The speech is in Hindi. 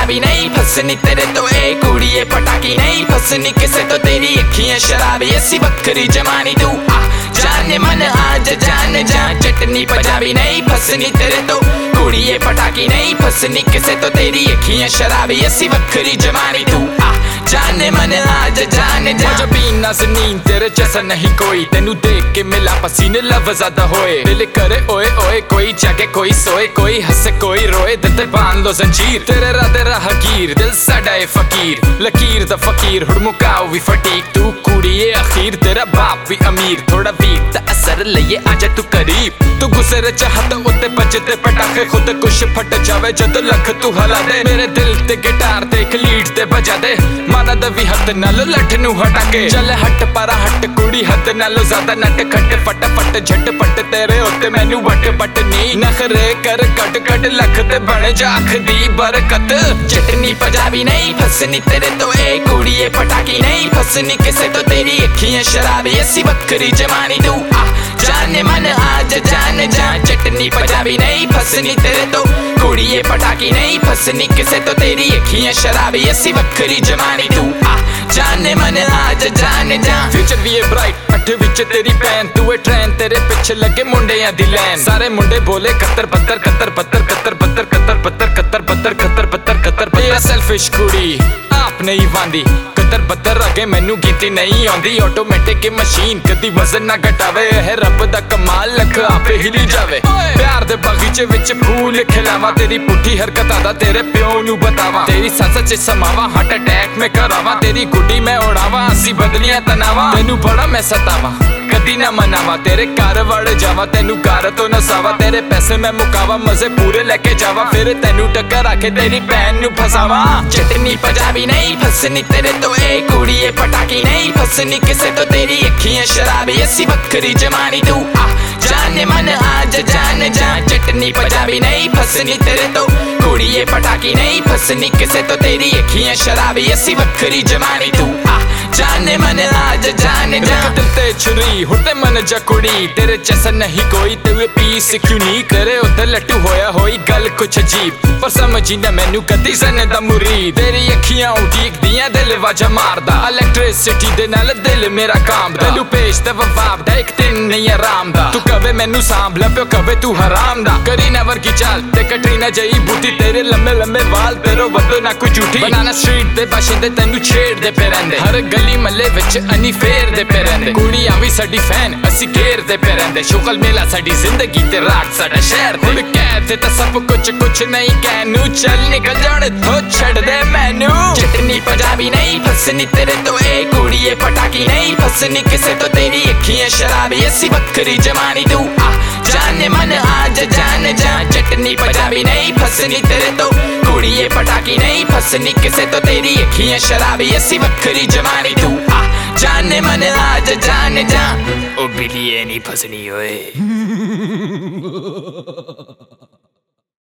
पंजाबी नहीं फसनी तेरे तो ए कुड़िए पटाकी नहीं फसनी किसे तो तेरी अखियां शराबी ऐसी बकरी जमानी तू जाने मन आज जान जा चटनी पंजाबी नहीं फसनी तेरे तो कुड़िए पटाकी नहीं फसनी किसे तो तेरी अखियां शराबी ऐसी बकरी जमानी तू जाने मन आज जाने जा जो पीना ज़नीन तेरे जैसा नहीं कोई तेनू देख के मिला पसीने लब ज़्यादा होए दिल करे ओए ओए कोई जागे कोई सोए कोई हंसे कोई रोए दिल बांध लो जंजीर तेरे राधे राहगीर दिल साडा है फकीर लकीर दा फकीर हुड़ मुकाओ भी फटीक तू कुड़िए अखीर तेरा बाप भी अमीर थोड़ा वीक दा असर लइए आजा तू करीब तू गुस्से चाहत उत्ते बजते पटाखे खुद कुछ फट जावे जद लख तू हला दे मेरे दिल ते गिटार ते एक लीड ते बजा दे माना दवी हद नालो लठ नू हटा के चल हट पारा हट कुड़ी हद नालो ज्यादा नट खट फट फट झट पट तेरे उत्ते मैनू वट बट नी नखरे कर कट कट लख ते बन जा अख दी बरकत चटनी पंजाबी नहीं फसनी तेरे तो ए कुड़िए पटाकी नहीं फसनी किसे तो तेरी अखियां शराबी ऐसी बकरी जमानी तू जाने मन आज जान जा चटनी पंजाबी नहीं फसनी तेरे तो कुड़िए पटाकी नहीं फसनी किसे तो तेरी अखियां शराबी ऐसी बकरी जमानी तू जाने मन आज जाने जा फ्यूचर भी है ब्राइट अठ विच तेरी पैन तू है ट्रेन तेरे पिछे लगे मुंडे दी लैन सारे मुंडे बोले कत्तर बत्तर कत्तर बत्तर कत्तर बत्तर कत्तर बत्तर कत्तर बत्तर कत्तर बत्तर कत्तर बत्तर सेल्फिश कुड़ी आप नहीं वांदी कत्तर बत्तर अगे मैनू गिनती नहीं आंदी ऑटोमेटिक मशीन कदी वजन ना घटावे है रब दा कमाल लख आपे हिली जावे प्यार दे बगीचे विच फूल खिलावा तेरी पुठी हरकत आदा तेरे प्यो नू बतावा तेरी सस च समावा हार्ट अटैक में करावा तेरी गुड्डी मैं उड़ावा असी बदलियां तनावा तेनू बड़ा मैं सतावा कदी ना मनावा तेरे घर वड़ जावा तेनू घर तो नसावा तेरे पैसे मैं मुकावा मजे पूरे लेके जावा फिर तेनू टक्कर आके तेरी भैन नू फसावा चटनी पंजाबी नहीं फसनी तेरे तो ए कुड़िए पटाकी नहीं फसनी किसे तो तेरी अखियां शराबी ऐसी बकरी जमानी तू जाने मन आज जान जा चटनी पंजाबी नहीं फसनी तेरे तो कुड़िए पटाकी नहीं फसनी किसे तो तेरी अखियां शराबी ऐसी बकरी जमानी तू जाने मन आज जाने जा दिल ते छुरी होते मन जा कुड़ी तेरे जैसा नहीं कोई तेरे पीस क्यों नहीं करे उधर लट्टू होया होई गल कुछ अजीब पर समझी ना मैनू कदी सन दा मुरीद तेरी अखियां उड़ीक दियां दिल वाजा मारदा इलेक्ट्रिसिटी दे नाल दिल मेरा काम दिलू पेश ते वफाब दा एक दिन नहीं आराम दा तू कवे मैनू सांभ लप्यो कवे तू हराम दा करी ना वर्गी चाल ते कटरीना जई बूटी तेरे लंबे लंबे वाल तेरो वदो ना कोई झूठी बनाना स्ट्रीट दे बाशिंदे तेनू छेड़ दे पे रहिंदे हर गली मल्ले विच अनी फेर दे पे रहिंदे कुड़ियां भी साडी फैन असी घेर दे पे रहिंदे शुगल मेला साडी जिंदगी ते रात साडा शहर हुण कहते तां सब कुछ नहीं कहनू चल निकल जाण इत्थों छड़ दे मैनू चटनी पंजाबी नहीं फसनी तेरे तो ए कुड़िए पटाकी नहीं फसनी किसे तो तेरी अखियां शराबी ऐसी बकरी जमानी तू जाने मन आज जान जा चटनी पंजाबी नहीं फसनी तेरे तो कुड़िए पटाकी नहीं फसनी किसे तो तेरी अखियां शराबी ऐसी बकरी जमानी तू जाने मन आज जान जा ओ बिलिए नहीं फसनी ओए